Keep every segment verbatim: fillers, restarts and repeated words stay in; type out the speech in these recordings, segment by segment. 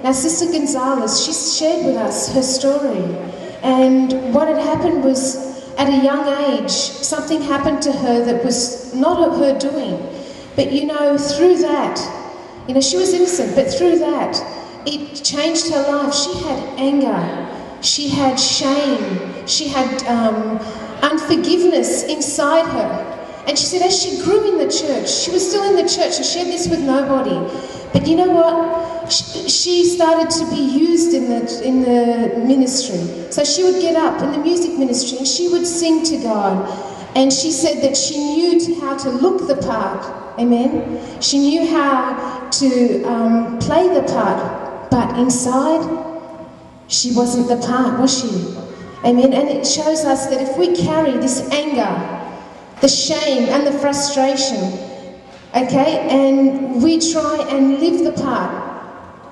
Now, Sister Gonzalez, she shared with us her story. And what had happened was, at a young age, something happened to her that was not her doing. But, you know, through that, you know, she was innocent, but through that, it changed her life. She had anger. She had shame. She had um, unforgiveness inside her. And she said as she grew in the church, she was still in the church and shared this with nobody. But you know what? She, she started to be used in the, in the ministry. So she would get up in the music ministry and she would sing to God. And she said that she knew how to look the part. Amen? She knew how to um, play the part. But inside, she wasn't the part, was she? Amen? And it shows us that if we carry this anger, the shame and the frustration, okay, and we try and live the part,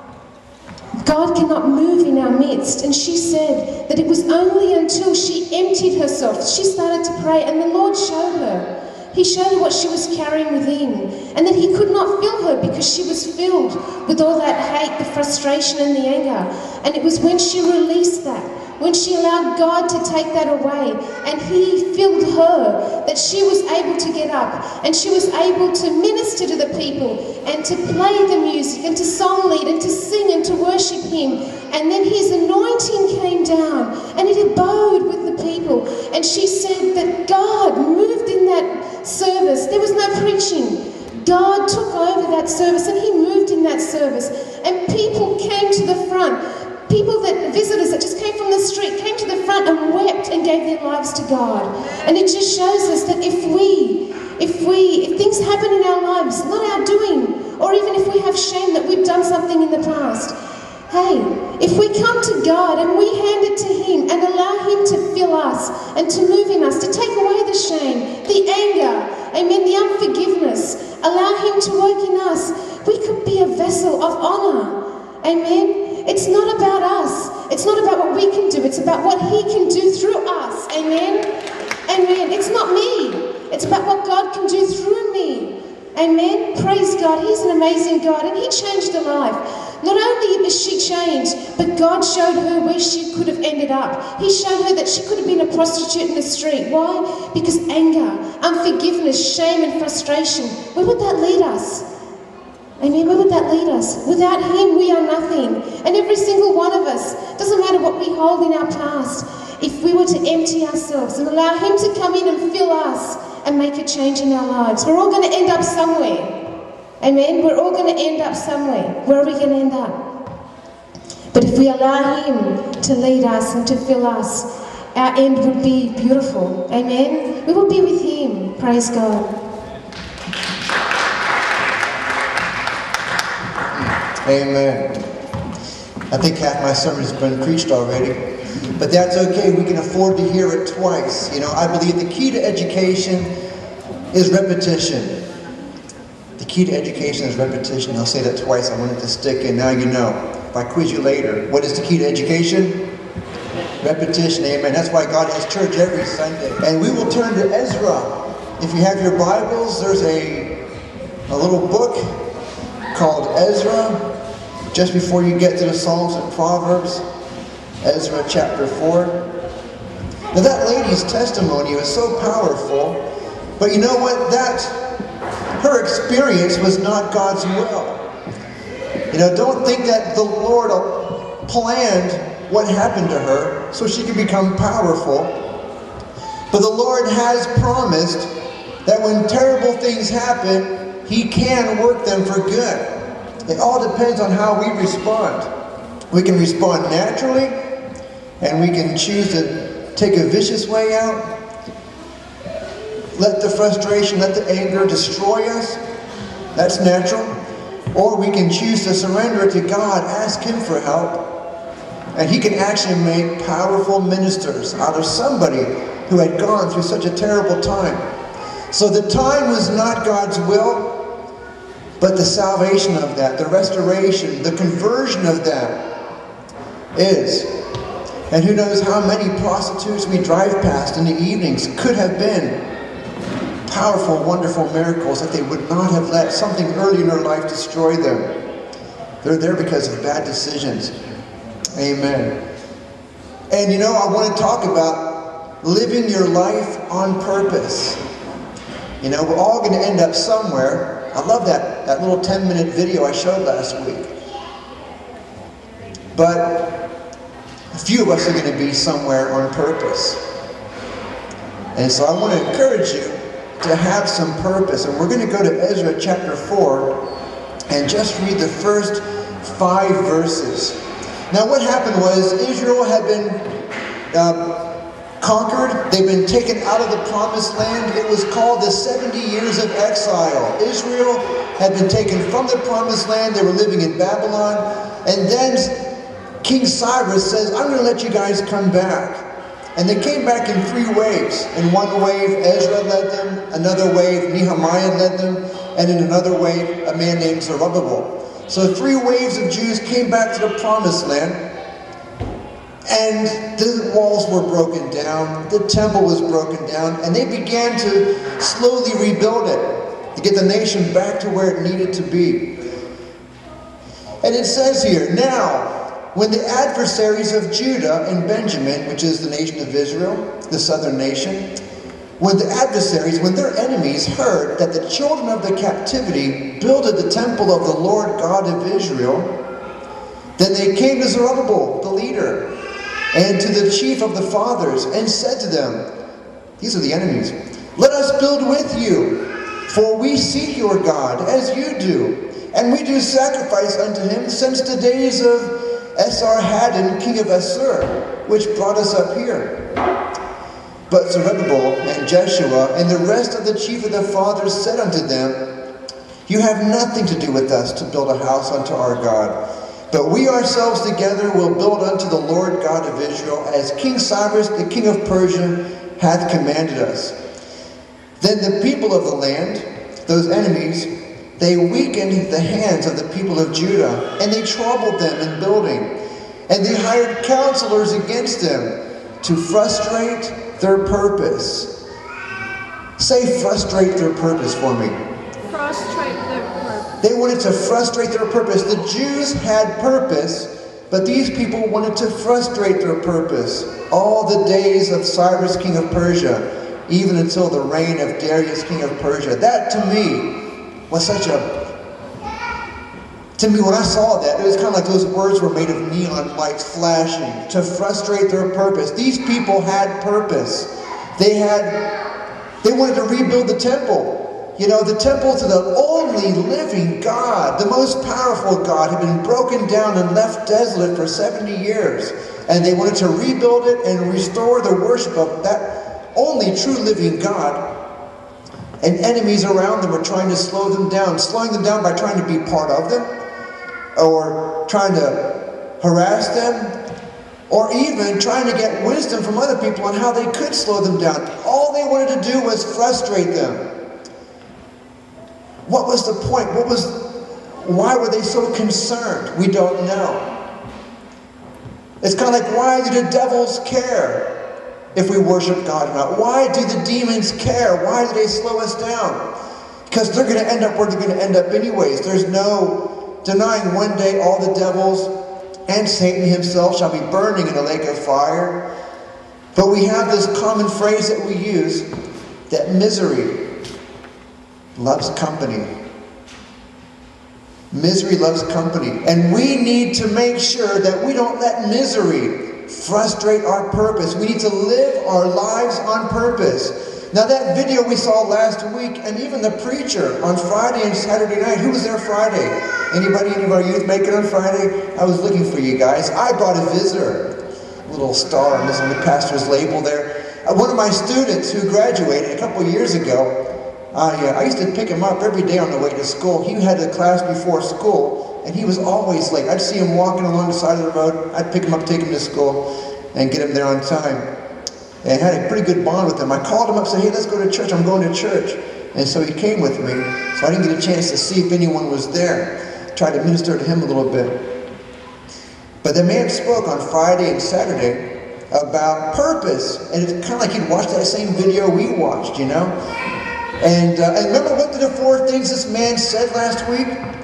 God cannot move in our midst. And she said that it was only until she emptied herself, she started to pray, and the Lord showed her. He showed her what she was carrying within, and that he could not fill her because she was filled with all that hate, the frustration and the anger. And it was when she released that, when she allowed God to take that away and he filled her, that she was able to get up and she was able to minister to the people and to play the music and to song lead and to sing and to worship him. And then his anointing came down and it abode with the people. And she said that God moved in that service. There was no preaching. God took over that service and he moved in that service. And people came to the front. People that, visitors that just came from the street, came to the front and wept and gave their lives to God. And it just shows us that if we, if we, if things happen in our lives, not our doing, or even if we have shame that we've done something in the past, hey, if we come to God and we hand it to him and allow him to fill us and to move in us, to take away the shame, the anger, amen, the unforgiveness, allow him to work in us, we could be a vessel of honor, amen. It's not about us. It's not about what we can do. It's about what he can do through us. Amen? Amen. It's not me. It's about what God can do through me. Amen? Praise God. He's an amazing God. And he changed her life. Not only was she changed, but God showed her where she could have ended up. He showed her that she could have been a prostitute in the street. Why? Because anger, unforgiveness, shame and frustration. Where would that lead us? Amen. Where would that lead us? Without him, we are nothing. And every single one of us, doesn't matter what we hold in our past, if we were to empty ourselves and allow him to come in and fill us and make a change in our lives, we're all going to end up somewhere. Amen. We're all going to end up somewhere. Where are we going to end up? But if we allow him to lead us and to fill us, our end would be beautiful. Amen. We will be with him. Praise God. Amen. I think half my sermon has been preached already, but that's okay. We can afford to hear it twice. You know, I believe the key to education is repetition. The key to education is repetition. I'll say that twice. I want it to stick, and now you know. If I quiz you later, what is the key to education? Repetition. Amen. That's why God has church every Sunday. And we will turn to Ezra. If you have your Bibles, there's a, a little book called Ezra. Just before you get to the Psalms and Proverbs, Ezra chapter four. Now that lady's testimony was so powerful, but you know what? That, her experience was not God's will. You know, don't think that the Lord planned what happened to her so she could become powerful. But the Lord has promised that when terrible things happen, he can work them for good. It all depends on how we respond. We can respond naturally, and we can choose to take a vicious way out. Let the frustration, let the anger destroy us. That's natural. Or we can choose to surrender it to God, ask him for help. And he can actually make powerful ministers out of somebody who had gone through such a terrible time. So the time was not God's will, but the salvation of that, the restoration, the conversion of that is. And who knows how many prostitutes we drive past in the evenings could have been powerful, wonderful miracles that they would not have let something early in their life destroy them. They're there because of bad decisions. Amen. And you know, I want to talk about living your life on purpose. You know, we're all going to end up somewhere. I love that, that little ten minute video I showed last week. But a few of us are going to be somewhere on purpose. And so I want to encourage you to have some purpose. And we're going to go to Ezra chapter four and just read the first five verses. Now what happened was Israel had been uh, conquered. They've been taken out of the promised land. It was called the seventy years of exile. Israel had been taken from the promised land. They were living in Babylon. And then King Cyrus says, I'm going to let you guys come back. And they came back in three waves. In one wave, Ezra led them. Another wave, Nehemiah led them. And in another wave, a man named Zerubbabel. So three waves of Jews came back to the promised land. And the walls were broken down. The temple was broken down. And they began to slowly rebuild it to get the nation back to where it needed to be. And it says here, now, when the adversaries of Judah and Benjamin, which is the nation of Israel, the southern nation, when the adversaries, when their enemies heard that the children of the captivity builded the temple of the Lord God of Israel, then they came to Zerubbabel, the leader, and to the chief of the fathers, and said to them, these are the enemies, let us build with you, for we seek your God, as you do, and we do sacrifice unto him since the days of Esarhaddon, king of Assur, which brought us up here. But Zerubbabel and Jeshua and the rest of the chief of the fathers said unto them, you have nothing to do with us to build a house unto our God, but we ourselves together will build unto the Lord God of Israel, as King Cyrus the king of Persia hath commanded us. Then the people of the land, those enemies, they weakened the hands of the people of Judah, and they troubled them in building. And they hired counselors against them to frustrate their purpose. Say frustrate their purpose for me. Frustrate their purpose. They wanted to frustrate their purpose. The Jews had purpose, but these people wanted to frustrate their purpose. All the days of Cyrus, king of Persia, even until the reign of Darius, king of Persia. That to me was such a, to me when I saw that, it was kind of like those words were made of neon lights flashing to frustrate their purpose. These people had purpose. They had, they wanted to rebuild the temple. You know, the temple to the only living God, the most powerful God, had been broken down and left desolate for seventy years. And they wanted to rebuild it and restore the worship of that only true living God. And enemies around them were trying to slow them down, slowing them down by trying to be part of them, or trying to harass them, or even trying to get wisdom from other people on how they could slow them down. All they wanted to do was frustrate them. What was the point? What was, why were they so concerned? We don't know. It's kind of like, why do the devils care if we worship God or not? Why do the demons care? Why do they slow us down? Because they're going to end up where they're going to end up anyways. There's no denying one day all the devils and Satan himself shall be burning in a lake of fire. But we have this common phrase that we use, that misery loves company. Misery loves company. And we need to make sure that we don't let misery frustrate our purpose. We need to live our lives on purpose. Now that video we saw last week, and even the preacher on Friday and Saturday night, who was there Friday? Anybody, any of our youth make it on Friday? I was looking for you guys. I brought a visitor. A little star on this, on the pastor's label there. Uh, one of my students who graduated a couple years ago, I, uh, I used to pick him up every day on the way to school. He had a class before school, and he was always late. I'd see him walking along the side of the road. I'd pick him up, take him to school, and get him there on time. And I had a pretty good bond with him. I called him up and said, hey, let's go to church. I'm going to church. And so he came with me. So I didn't get a chance to see if anyone was there. Tried to minister to him a little bit. But the man spoke on Friday and Saturday about purpose. And it's kind of like he'd watched that same video we watched, you know. And, uh, and remember, what were the four things this man said last week?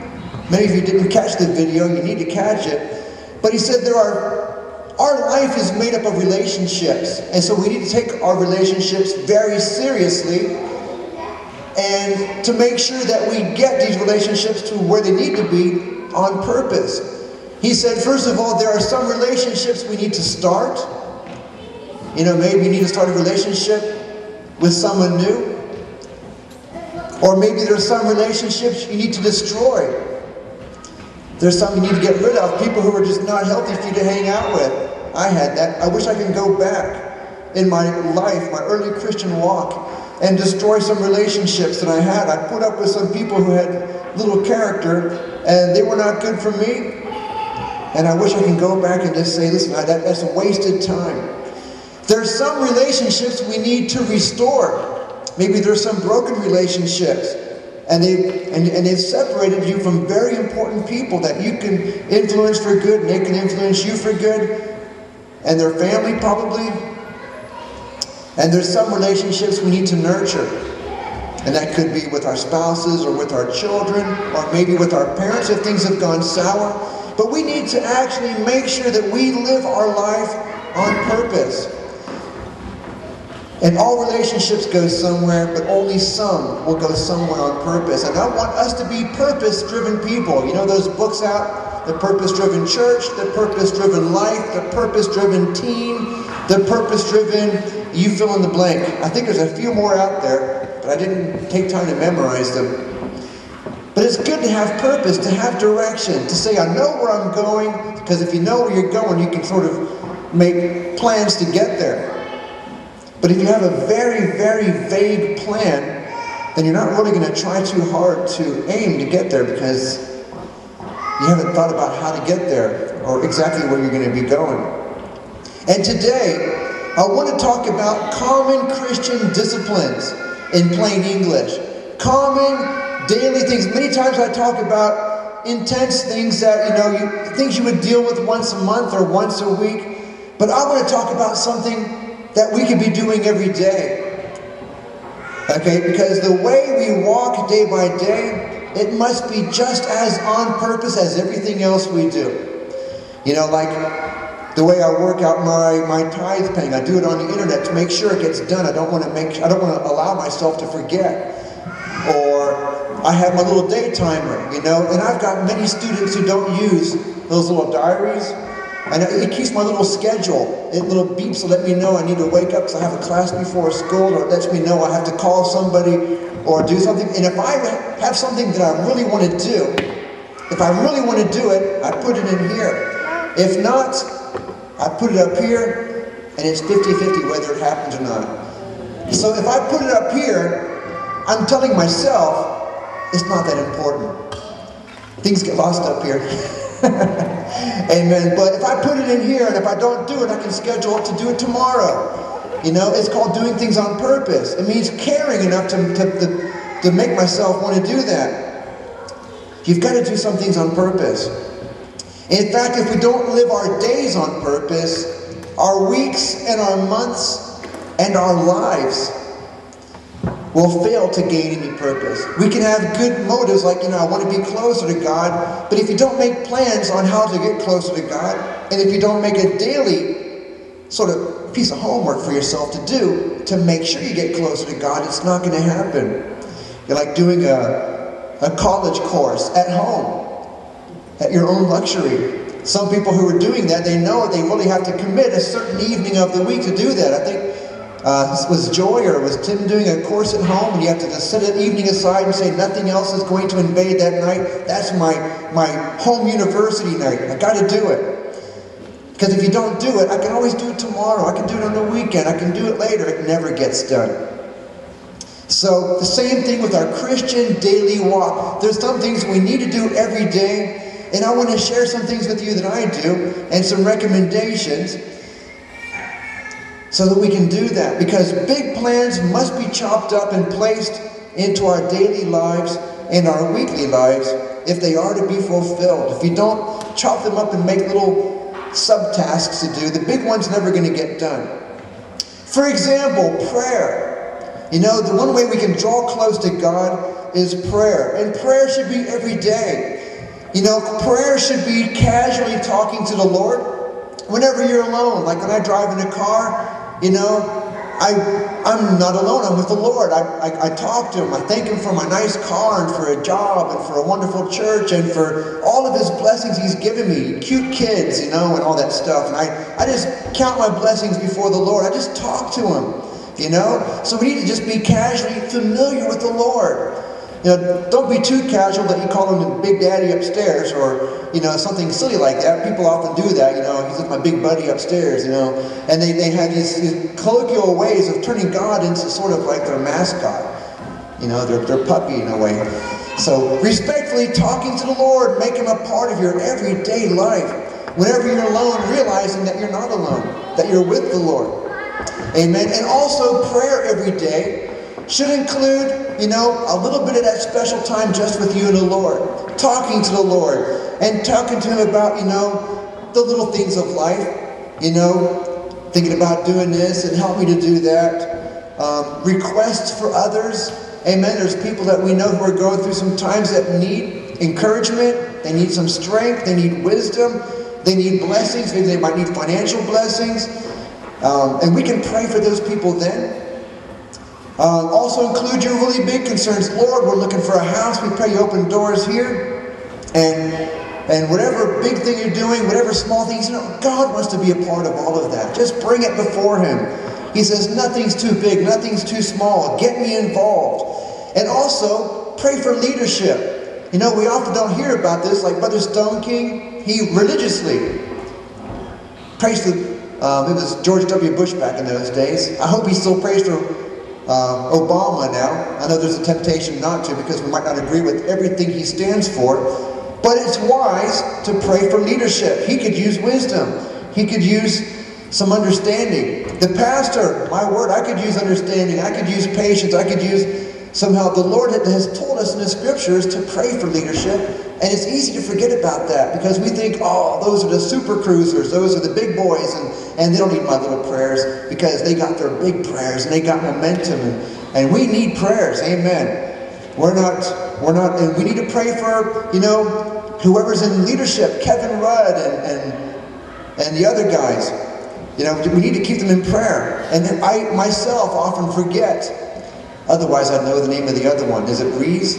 Many of you didn't catch the video, you need to catch it. But he said there are, our life is made up of relationships. And so we need to take our relationships very seriously and to make sure that we get these relationships to where they need to be on purpose. He said, first of all, there are some relationships we need to start. You know, maybe you need to start a relationship with someone new. Or maybe there's some relationships you need to destroy. There's some you need to get rid of, people who are just not healthy for you to hang out with. I had that. I wish I could go back in my life, my early Christian walk, and destroy some relationships that I had. I put up with some people who had little character, and they were not good for me. And I wish I could go back and just say, listen, that, that's a wasted time. There's some relationships we need to restore. Maybe there's some broken relationships. And, they, and, and they've separated you from very important people that you can influence for good, and they can influence you for good, and their family probably. And there's some relationships we need to nurture. And that could be with our spouses or with our children, or maybe with our parents if things have gone sour. But we need to actually make sure that we live our life on purpose. And all relationships go somewhere, but only some will go somewhere on purpose. And I want us to be purpose-driven people. You know those books out? The Purpose-Driven Church, The Purpose-Driven Life, The Purpose-Driven Teen, The Purpose-Driven, you fill in the blank. I think there's a few more out there, but I didn't take time to memorize them. But it's good to have purpose, to have direction, to say, I know where I'm going, because if you know where you're going, you can sort of make plans to get there. But if you have a very, very vague plan, then you're not really going to try too hard to aim to get there because you haven't thought about how to get there or exactly where you're going to be going. And today, I want to talk about common Christian disciplines in plain English. Common daily things. Many times I talk about intense things that, you know, you, things you would deal with once a month or once a week. But I want to talk about something that we could be doing every day. Okay, because the way we walk day by day, it must be just as on purpose as everything else we do. You know, like the way I work out my, my tithe paying, I do it on the internet to make sure it gets done. I don't want to make I don't want to allow myself to forget. Or I have my little day timer, you know, and I've got many students who don't use those little diaries. And it keeps my little schedule. It little beeps to let me know I need to wake up because I have a class before school, or it lets me know I have to call somebody or do something. And if I have something that I really want to do, if I really want to do it, I put it in here. If not, I put it up here, and it's fifty fifty whether it happens or not. So if I put it up here, I'm telling myself it's not that important. Things get lost up here. Amen. But if I put it in here and if I don't do it, I can schedule it to do it tomorrow. You know, it's called doing things on purpose. It means caring enough to, to, to, to make myself want to do that. You've got to do some things on purpose. In fact, if we don't live our days on purpose, our weeks and our months and our lives will fail to gain any purpose. We can have good motives like, you know, I want to be closer to God, but if you don't make plans on how to get closer to God, and if you don't make a daily sort of piece of homework for yourself to do to make sure you get closer to God, it's not going to happen. You're like doing a, a college course at home, at your own luxury. Some people who are doing that, they know they really have to commit a certain evening of the week to do that. I think Uh, was Joy or was Tim doing a course at home and you have to just set an evening aside and say nothing else is going to invade that night? That's my, my home university night. I got to do it. Because if you don't do it, I can always do it tomorrow. I can do it on the weekend. I can do it later. It never gets done. So the same thing with our Christian daily walk. There's some things we need to do every day, and I want to share some things with you that I do and some recommendations so that we can do that. Because big plans must be chopped up and placed into our daily lives and our weekly lives if they are to be fulfilled. If you don't chop them up and make little subtasks to do, the big one's never going to get done. For example, prayer. You know, the one way we can draw close to God is prayer. And prayer should be every day. you know, prayer should be casually talking to the Lord whenever you're alone. Like when I drive in a car, you know, I, I'm not alone, I'm with the Lord. I, I, I talk to Him, I thank Him for my nice car and for a job and for a wonderful church and for all of His blessings He's given me, cute kids, you know, and all that stuff. And I, I just count my blessings before the Lord. I just talk to Him, you know. So we need to just be casually familiar with the Lord. You know, don't be too casual that you call Him the Big Daddy upstairs or, you know, something silly like that. People often do that, you know, he's like my big buddy upstairs, you know. And they, they have these, these colloquial ways of turning God into sort of like their mascot. You know, their, their puppy in a way. So respectfully talking to the Lord, make Him a part of your everyday life. Whenever you're alone, realizing that you're not alone, that you're with the Lord. Amen. And also prayer every day should include, you know, a little bit of that special time just with you and the Lord. Talking to the Lord and talking to Him about, you know, the little things of life. You know, thinking about doing this and help me to do that. Um, requests for others. Amen. There's people that we know who are going through some times that need encouragement. They need some strength. They need wisdom. They need blessings. Maybe they might need financial blessings. Um, and we can pray for those people then. Uh, also include your really big concerns. Lord, we're looking for a house. We pray You open doors here. And and whatever big thing you're doing, whatever small things, you know, God wants to be a part of all of that. Just bring it before Him. He says, nothing's too big, nothing's too small. Get me involved. And also, pray for leadership. You know, we often don't hear about this, like Brother Stone King, he religiously prays for, um, it was George W. Bush back in those days. I hope he still prays for Uh, Obama now. I know there's a temptation not to because we might not agree with everything he stands for, but it's wise to pray for leadership. He could use wisdom. He could use some understanding. The pastor, my word, I could use understanding. I could use patience. I could use some help. The Lord has told us in the scriptures to pray for leadership, and it's easy to forget about that because we think, oh, those are the super cruisers, those are the big boys, and, and they don't need my little prayers because they got their big prayers and they got momentum, and, and we need prayers. Amen. We're not, we're not, and we need to pray for, you know, whoever's in leadership, Kevin Rudd and, and, and the other guys. You know, we need to keep them in prayer. And then I myself often forget. Otherwise, I'd know the name of the other one. Is it Rees?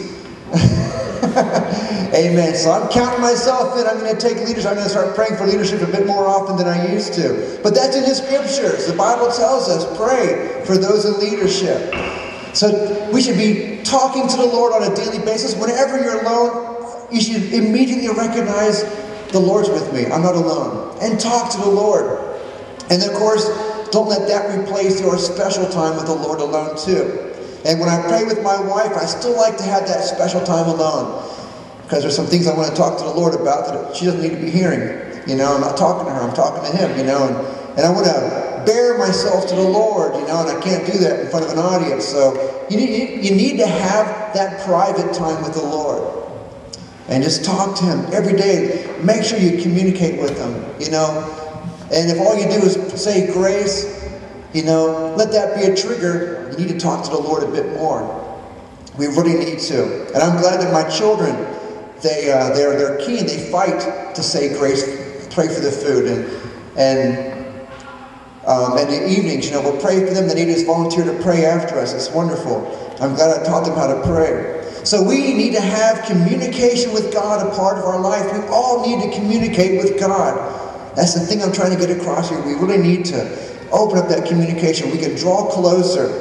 Amen. So I'm counting myself in. I'm going to take leadership. I'm going to start praying for leadership a bit more often than I used to. But that's in the scriptures. The Bible tells us, pray for those in leadership. So we should be talking to the Lord on a daily basis. Whenever you're alone, you should immediately recognize the Lord's with me. I'm not alone. And talk to the Lord. And of course, don't let that replace your special time with the Lord alone too. And when I pray with my wife, I still like to have that special time alone. Because there's some things I want to talk to the Lord about that she doesn't need to be hearing. You know, I'm not talking to her, I'm talking to Him, you know. And, and I want to bare myself to the Lord, you know, and I can't do that in front of an audience. So you need, you need to have that private time with the Lord. And just talk to Him every day. Make sure you communicate with Him, you know. And if all you do is say grace, you know, let that be a trigger. You need to talk to the Lord a bit more. We really need to. And I'm glad that my children, they, uh, they're, they're keen. They fight to say grace, pray for the food. And, and um, in the evenings, you know, we'll pray for them. They need us volunteer to pray after us. It's wonderful. I'm glad I taught them how to pray. So we need to have communication with God a part of our life. We all need to communicate with God. That's the thing I'm trying to get across here. We really need to open up that communication. We can draw closer.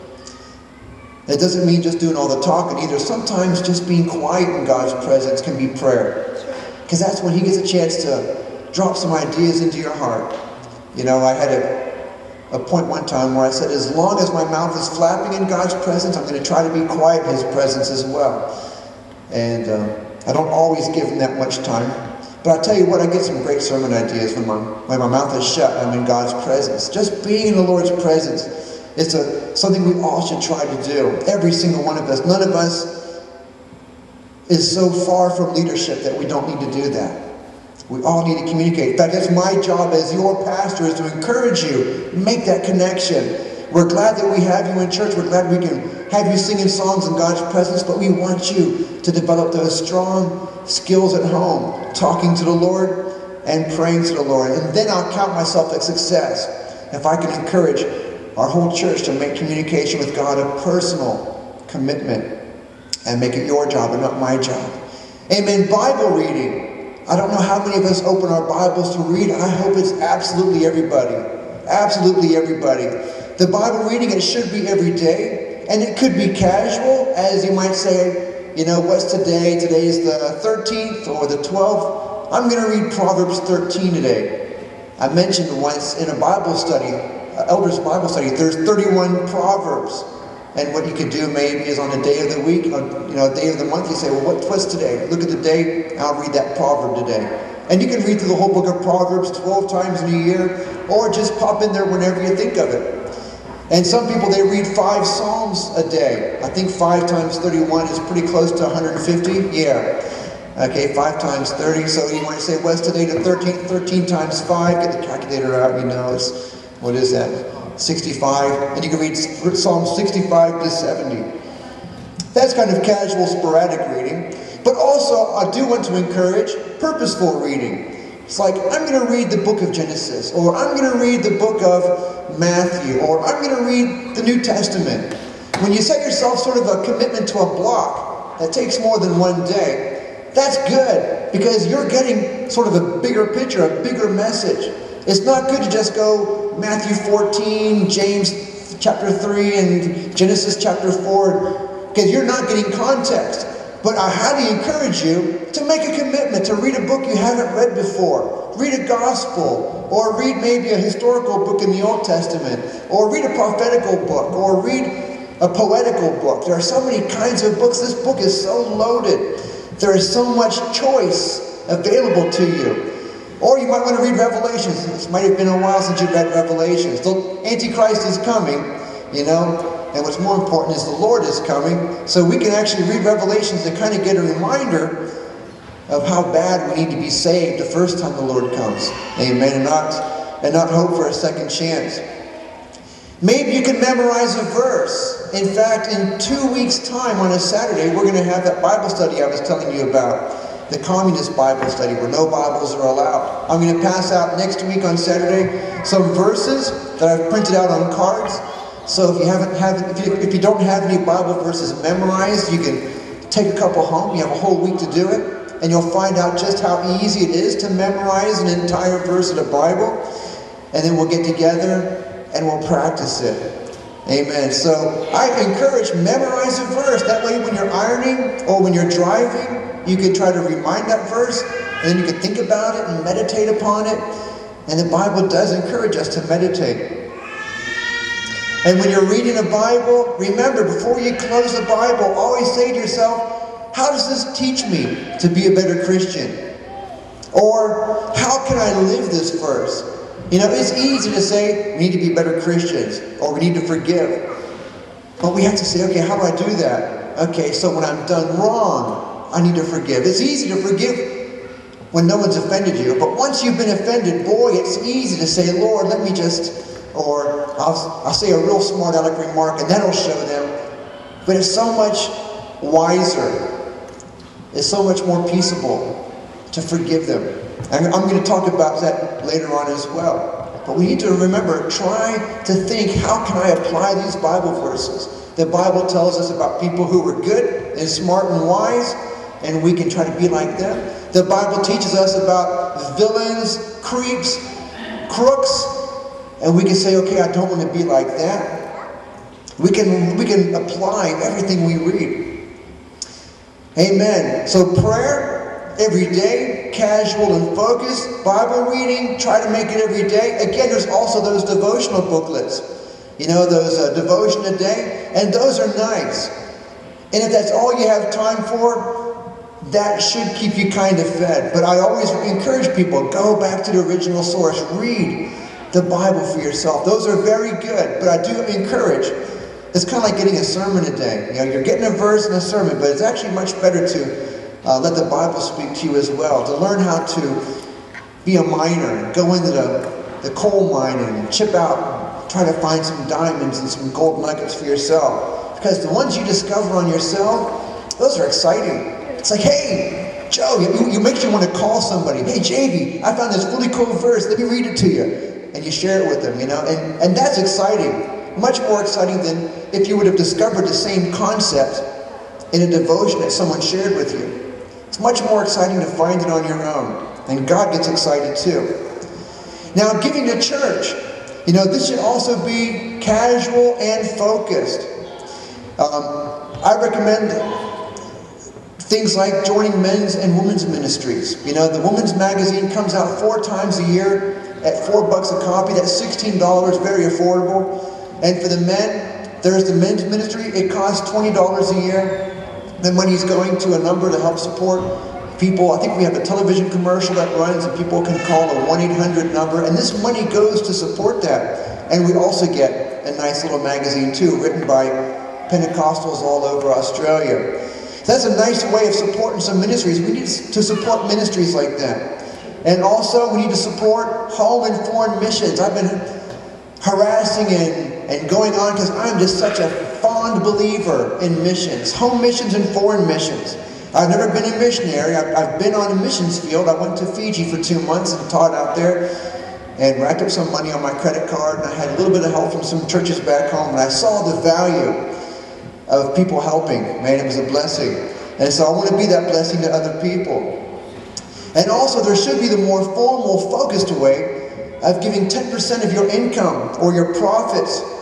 That doesn't mean just doing all the talking either. Sometimes just being quiet in God's presence can be prayer. Because that's when He gets a chance to drop some ideas into your heart. You know, I had a, a point one time where I said, as long as my mouth is flapping in God's presence, I'm going to try to be quiet in His presence as well. And uh, I don't always give Him that much time. But I'll tell you what, I get some great sermon ideas when my, when my mouth is shut and I'm in God's presence. Just being in the Lord's presence. It's a, something we all should try to do. Every single one of us. None of us is so far from leadership that we don't need to do that. We all need to communicate. In fact, that's my job as your pastor, is to encourage you. Make that connection. We're glad that we have you in church. We're glad we can have you singing songs in God's presence. But we want you to develop those strong skills at home, talking to the Lord and praying to the Lord. And then I'll count myself a success if I can encourage our whole church to make communication with God a personal commitment and make it your job and not my job. Amen. Bible reading. I don't know how many of us open our Bibles to read. I hope it's absolutely everybody. Absolutely everybody. The Bible reading, it should be every day. And it could be casual, as you might say, you know, what's today? Today is the thirteenth or the twelfth. I'm going to read Proverbs thirteen today. I mentioned once in a Bible study, uh, Elders Bible study, there's thirty-one Proverbs. And what you could do maybe is on a day of the week, or, you know, a day of the month, you say, well, what, what's today? Look at the day, and I'll read that proverb today. And you can read through the whole book of Proverbs twelve times in a year, or just pop in there whenever you think of it. And some people, they read five Psalms a day. I think five times thirty-one is pretty close to one hundred fifty. Yeah. Okay, five times thirty. So you might say, what's today the thirteenth? thirteen times five. Get the calculator out, you know, it's, what is that? sixty-five. And you can read Psalm sixty-five to seventy. That's kind of casual, sporadic reading. But also, I do want to encourage purposeful reading. It's like, I'm going to read the book of Genesis, or I'm going to read the book of Matthew, or I'm going to read the New Testament. When you set yourself sort of a commitment to a block that takes more than one day, that's good, because you're getting sort of a bigger picture, a bigger message. It's not good to just go Matthew fourteen, James chapter three, and Genesis chapter four, because you're not getting context. But I highly encourage you to make a commitment to read a book you haven't read before. Read a gospel, or read maybe a historical book in the Old Testament, or read a prophetical book, or read a poetical book. There are so many kinds of books. This book is so loaded. There is so much choice available to you. Or you might want to read Revelations. It might have been a while since you read Revelations. The Antichrist is coming, you know. And what's more important is the Lord is coming. So we can actually read Revelations to kind of get a reminder of how bad we need to be saved the first time the Lord comes. Amen. And not, and not hope for a second chance. Maybe you can memorize a verse. In fact, in two weeks' time on a Saturday, we're going to have that Bible study I was telling you about. The communist Bible study where no Bibles are allowed. I'm going to pass out next week on Saturday some verses that I've printed out on cards. So if you haven't have, if you, if you don't have any Bible verses memorized, you can take a couple home. You have a whole week to do it, and you'll find out just how easy it is to memorize an entire verse of the Bible. And then we'll get together and we'll practice it. Amen. So I encourage, memorize a verse. That way, when you're ironing or when you're driving, you can try to remind that verse, and then you can think about it and meditate upon it. And the Bible does encourage us to meditate. And when you're reading a Bible, remember, before you close the Bible, always say to yourself, how does this teach me to be a better Christian? Or, how can I live this verse? You know, it's easy to say, we need to be better Christians, or we need to forgive. But we have to say, okay, how do I do that? Okay, so when I'm done wrong, I need to forgive. It's easy to forgive when no one's offended you. But once you've been offended, boy, it's easy to say, Lord, let me just... Or I'll, I'll say a real smart aleck remark, and that'll show them. But it's so much wiser. It's so much more peaceable to forgive them. And I'm going to talk about that later on as well. But we need to remember, try to think, how can I apply these Bible verses? The Bible tells us about people who were good and smart and wise, and we can try to be like them. The Bible teaches us about villains, creeps, crooks, and we can say, okay, I don't want to be like that. We can, we can apply everything we read. Amen. So prayer, every day, casual and focused. Bible reading, try to make it every day. Again, there's also those devotional booklets. You know, those uh, devotion a day. And those are nice. And if that's all you have time for, that should keep you kind of fed. But I always encourage people, go back to the original source. Read the Bible for yourself. Those are very good, but I do encourage, it's kind of like getting a sermon a day. You know, you're getting a verse and a sermon, but it's actually much better to uh, let the Bible speak to you as well, to learn how to be a miner, go into the, the coal mine and chip out, try to find some diamonds and some gold nuggets for yourself. Because the ones you discover on yourself, those are exciting. It's like, hey, Joe, you, you makes you want to call somebody. Hey, J V, I found this really cool verse. Let me read it to you. And you share it with them, you know. And, and that's exciting. Much more exciting than if you would have discovered the same concept in a devotion that someone shared with you. It's much more exciting to find it on your own. And God gets excited too. Now, giving to church. You know, this should also be casual and focused. Um, I recommend things like joining men's and women's ministries. You know, the women's magazine comes out four times a year at four bucks a copy. That's sixteen dollars, very affordable. And for the men, there's the men's ministry. It costs twenty dollars a year. The money's going to a number to help support people. I think we have a television commercial that runs and people can call a one eight hundred number. And this money goes to support that. And we also get a nice little magazine too, written by Pentecostals all over Australia. So that's a nice way of supporting some ministries. We need to support ministries like that. And also we need to support home and foreign missions. I've been harassing and, and going on because I'm just such a fond believer in missions. Home missions and foreign missions. I've never been a missionary. I've, I've been on a missions field. I went to Fiji for two months and taught out there and racked up some money on my credit card, and I had a little bit of help from some churches back home, and I saw the value of people helping. Man, it was a blessing. And so I want to be that blessing to other people. And also there should be the more formal, focused way of giving ten percent of your income or your profits